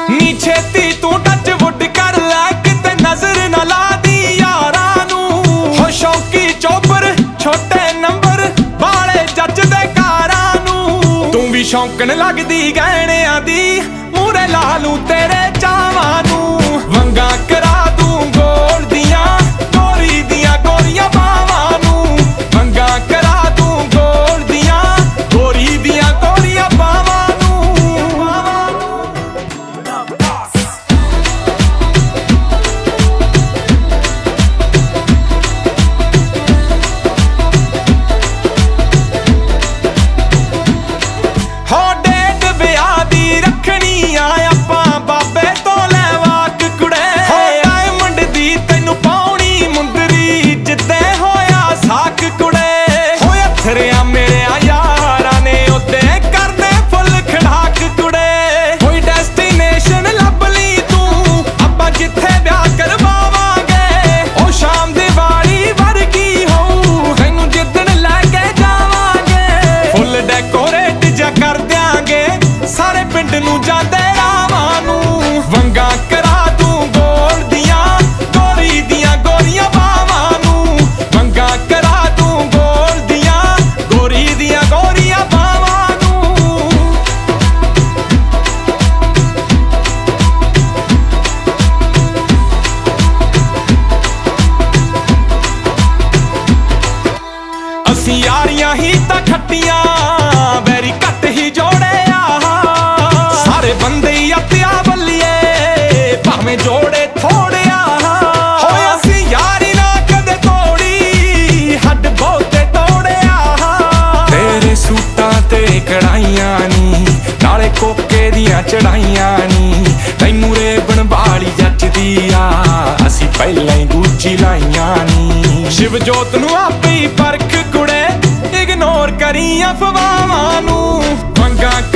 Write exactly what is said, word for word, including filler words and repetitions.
ਨੀ ਛੇਤੀ ਤੂੰ ਟੱਚ ਵੁੱਡ ਕਰ ਲੈ ਕਿਤੇ ਨਜ਼ਰ ਨਾ ਲਾ ਦੀ ਯਾਰਾਂ ਨੂੰ ਹੋ ਸ਼ੌਕੀ ਚੋਬਰ ਛੋਟੇ ਨੰਬਰ ਵਾਲੇ ਜੱਜਦੇ ਕਾਰਾਂ ਨੂੰ ਤੂੰ ਵੀ ਸ਼ੌਂਕਣ ਲੱਗਦੀ ਗਹਿਣਿਆਂ ਦੀ ਮੂਰੇ ਲਾ ਲੂੰ ਤੇਰੇ ਚਾਵਾਂ ਨੂੰ ਵੰਗਾ ਕਰਾ ਦੂੰ ਗੋਲ ਦੀਆਂ ਗੋਰੀ ਦੀਆਂ ਗੋਰੀਆਂ ਬਾਵਾਂ ਨੂੰ ਵੰਗਾ ਕਰਾ ਦੂੰ ਗੋਲ ਦੀਆਂ ਗੋਰੀ ਦੀਆਂ ਗੋਰੀਆਂ ਬਾਵਾਂ ਨੂੰ ਹੋ ਡੇਟ ਵਿਆਹ ਦੀ ਰੱਖਣੀ ਆ ਆਪਾਂ ਬਾਬੇ ਤੋਂ ਲੈ ਵਾਕ ਕੁੜੇ ਹੋ ਡਾਇਮੰਡ ਦੀ ਤੈਨੂੰ ਪਾਉਣੀ ਮੁੰਦਰੀ ਜਿੱਦੇ ਹੋਇਆ ਸਾਕ ਕੁੜੇ ਹੋ ਅਥਰਿਆ ਮੇਰਿਆ ਯਾਰਾਂ ਨੇ ਉੱਤੇ ਕਰਨੇ ਫੁੱਲ ਖੜਾਕ ਕੁੜੇ ਕੋਈ ਡੈਸਟੀਨੇਸ਼ਨ ਲੱਭ ਲਈ ਤੂੰ ਆਪਾਂ ਜਿੱਥੇ ਵਿਆਹ ਕਰਵਾਵਾਂਗੇ ਉਹ ਸ਼ਾਮ ਦੀਵਾਲੀ ਵਰਗੀ ਹੋਊ ਤੈਨੂੰ ਜਿੱਦਣ ਲੈ ਕੇ ਜਾਵਾਂਗੇ ਫੁੱਲ ਡੈਕੋਰੇਟ ਜਾ ਕਰ ਦਿਆਂਗੇ ਸਾਰੇ ਪਿੰਡ ਨੂੰ ਜਾਂਦੇ ਰਾਵਾਂ ਨੂੰ ਵੰਗਾ ਕਰਾ ਦੂੰ ਗੋਲ ਦੀਆਂ ਗੋਰੀ ਦੀਆਂ ਗੋਰੀਆਂ ਬਾਵਾਂ ਨੂੰ ਵੰਗਾ ਕਰਾ ਦੂੰ ਗੋਲ ਦੀਆਂ ਗੋਰੀ ਦੀਆਂ ਗੋਰੀਆਂ ਬਾਵਾਂ ਨੂੰ ਅਸੀਂ ਯਾਰੀਆਂ ਹੀ ਤਾਂ ਖੱਟੀਆਂ ਵੈਰੀ ਘੱਟ ਹੀ ਜੋੜਿਆ ਸਾਰੇ ਬੰਦੇ ਹੀ ਅੱਤਿਆ ਬੱਲੀਏ ਭਾਵੇਂ ਜੋੜੇ ਥੋੜਿਆ ਹੋਇਆ ਸੀ ਯਾਰੀ ਨਾ ਕਦੇ ਤੋੜੀ ਹੱਡ ਬਹੁਤੇ ਤੋੜਿਆ ਤੇਰੇ ਸੂਟਾਂ ਤੇ ਕੜਾਈਆਂ ਨੀ ਨਾਲੇ ਕੋਕੇ ਦੀਆਂ ਚੜਾਈਆਂ ਨੀ ਤੈਨੂੰ ਰੇਬਣ ਵਾਲੀ ਜੱਚਦੀ ਆ ਅਸੀਂ ਪਹਿਲਾਂ ਹੀ ਦੂਜੀ ਲਾਈਆਂ ਨੀ ਸ਼ਿਵ ਜੋਤ ਨੂੰ ਆਪੇ ਹੀ ਪਰਖ ਕੁੜੇ ਇਗਨੋਰ ਕਰੀ ਅਫਵਾਹਾਂ ਨੂੰ ਵੰਗਾ